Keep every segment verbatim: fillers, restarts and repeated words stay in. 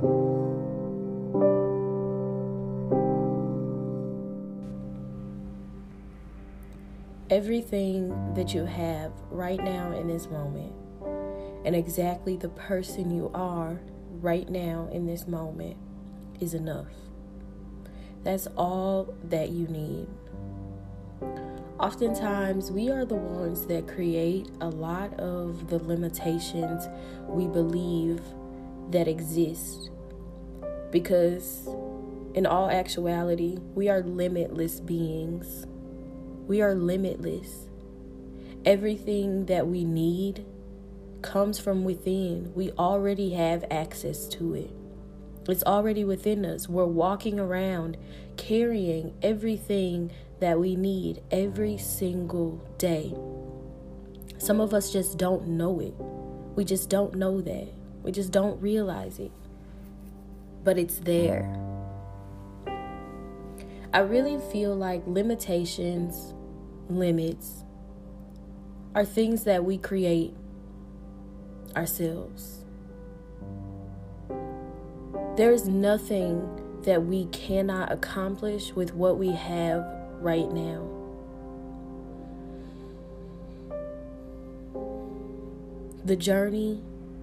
Everything that you have right now in this moment, and exactly the person you are right now in this moment, is enough. That's all that you need. Oftentimes, we are the ones that create a lot of the limitations we believe that exist, because in all actuality, we are limitless beings. We are limitless. Everything that we need comes from within. We already have access to it. It's already within us. We're walking around carrying everything that we need every single day. Some of us just don't know it. We just don't know that. We just don't realize it. But it's there. I really feel like limitations, limits, are things that we create ourselves. There is nothing that we cannot accomplish with what we have right now. The journey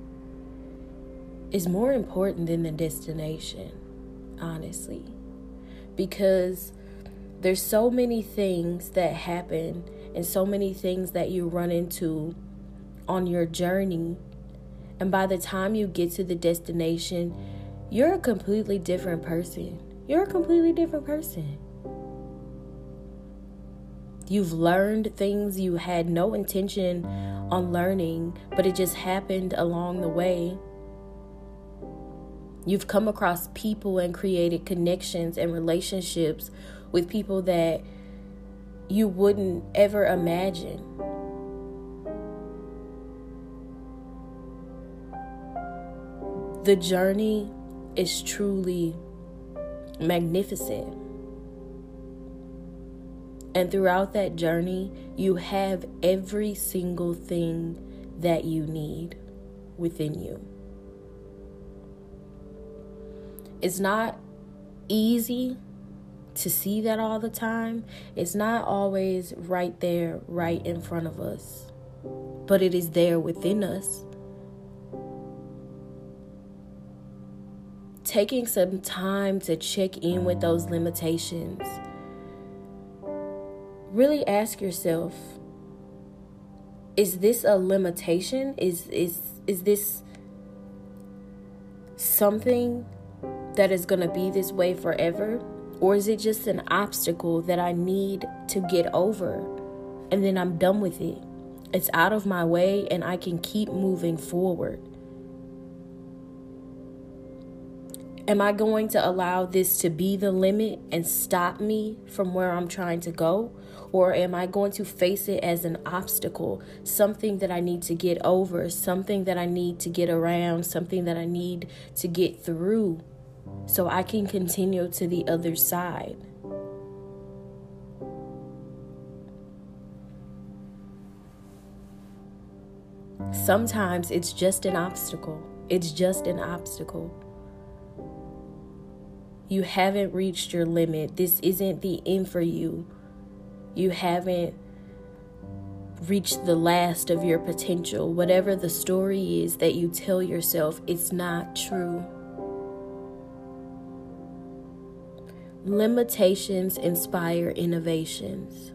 is more important than the destination, honestly, because there's so many things that happen and so many things that you run into on your journey. And by the time you get to the destination, you're a completely different person. You're a completely different person. You've learned things you had no intention on learning, but it just happened along the way. You've come across people and created connections and relationships with people that you wouldn't ever imagine. The journey is truly magnificent. And throughout that journey, you have every single thing that you need within you. It's not easy to see that all the time. It's not always right there, right in front of us. But it is there within us. Taking some time to check in with those limitations. Really ask yourself, is this a limitation? Is is is this something that is going to be this way forever? Or is it just an obstacle that I need to get over and then I'm done with it? It's out of my way and I can keep moving forward. Am I going to allow this to be the limit and stop me from where I'm trying to go? Or am I going to face it as an obstacle, something that I need to get over, something that I need to get around, something that I need to get through so I can continue to the other side? Sometimes it's just an obstacle. It's just an obstacle. You haven't reached your limit. This isn't the end for you. You haven't reached the last of your potential. Whatever the story is that you tell yourself, it's not true. Limitations inspire innovations.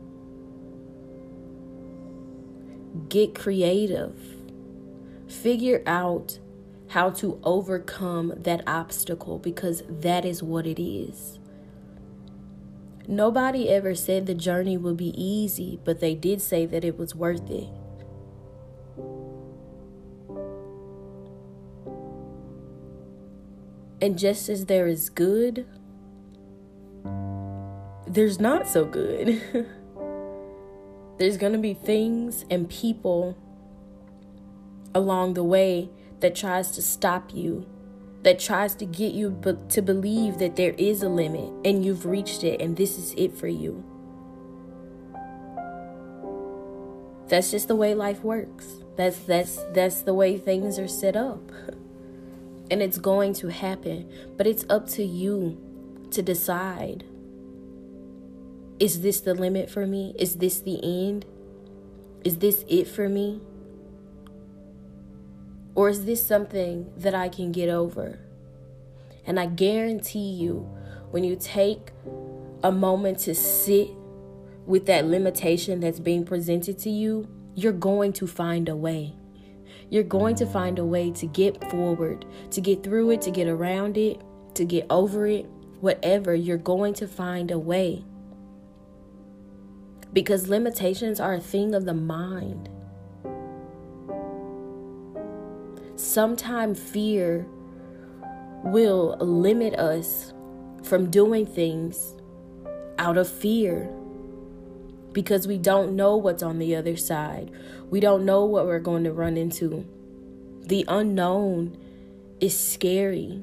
Get creative. Figure out how to overcome that obstacle, because that is what it is. Nobody ever said the journey would be easy, but they did say that it was worth it. And just as there is good, there's not so good. There's going to be things and people along the way that tries to stop you, that tries to get you be- to believe that there is a limit and you've reached it and this is it for you. That's just the way life works. That's that's that's the way things are set up. And it's going to happen. But it's up to you to decide. Is this the limit for me? Is this the end? Is this it for me? Or is this something that I can get over? And I guarantee you, when you take a moment to sit with that limitation that's being presented to you, you're going to find a way. You're going to find a way to get forward, to get through it, to get around it, to get over it. Whatever, you're going to find a way. Because limitations are a thing of the mind. Sometimes fear will limit us from doing things out of fear. Because we don't know what's on the other side. We don't know what we're going to run into. The unknown is scary.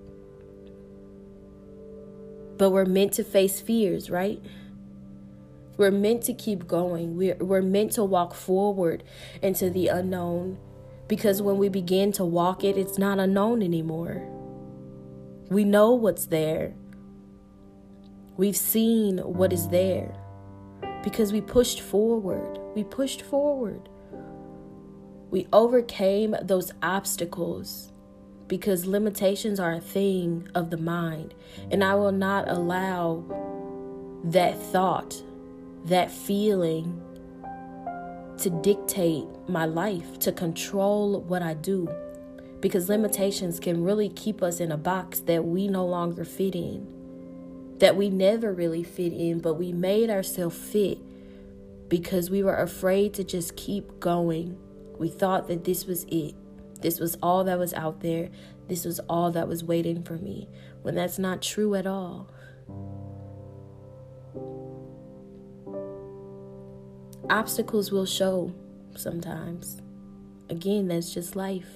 But we're meant to face fears, right? We're meant to keep going. We're, we're meant to walk forward into the unknown. Because when we begin to walk it, it's not unknown anymore. We know what's there. We've seen what is there. Because we pushed forward. We pushed forward. We overcame those obstacles. Because limitations are a thing of the mind. And I will not allow that thought, that feeling to dictate my life, to control what I do. Because limitations can really keep us in a box that we no longer fit in. That we never really fit in, but we made ourselves fit because we were afraid to just keep going. We thought that this was it. This was all that was out there. This was all that was waiting for me, when that's not true at all. Obstacles will show sometimes. Again, that's just life.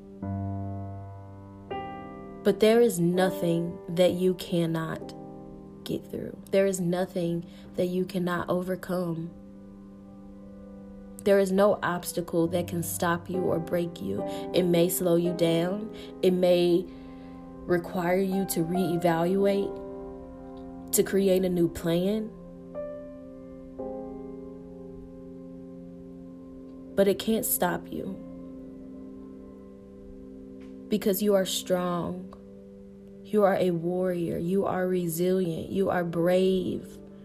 But there is nothing that you cannot get through. There is nothing that you cannot overcome. There is no obstacle that can stop you or break you. It may slow you down. It may require you to reevaluate, to create a new plan. But it can't stop you. Because you are strong. You are a warrior. You are resilient. You are brave.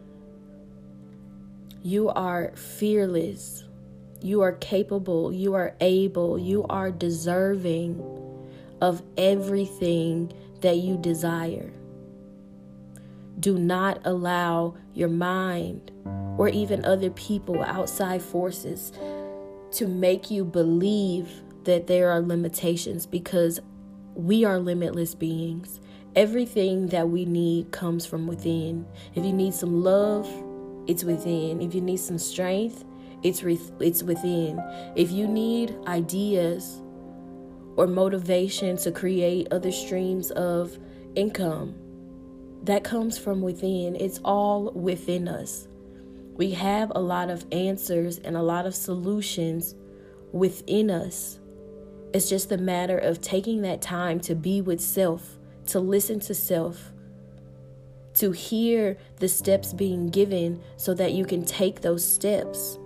You are fearless. You are capable. You are able. You are deserving of everything that you desire. Do not allow your mind or even other people, outside forces, to make you believe that there are limitations, because we are limitless beings. Everything that we need comes from within. If you need some love, it's within. If you need some strength, it's re- it's within. If you need ideas or motivation to create other streams of income, that comes from within. It's all within us. We have a lot of answers and a lot of solutions within us. It's just a matter of taking that time to be with self, to listen to self, to hear the steps being given so that you can take those steps.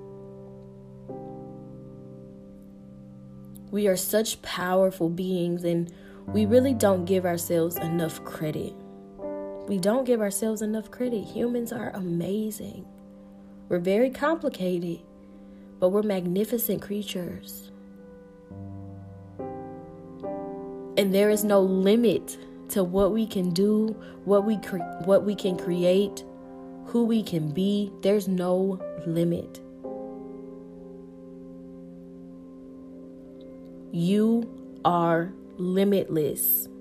We are such powerful beings, and we really don't give ourselves enough credit. We don't give ourselves enough credit. Humans are amazing. We're very complicated, but we're magnificent creatures. And there is no limit to what we can do, what we cre- what we can create, who we can be. There's no limit. You are limitless.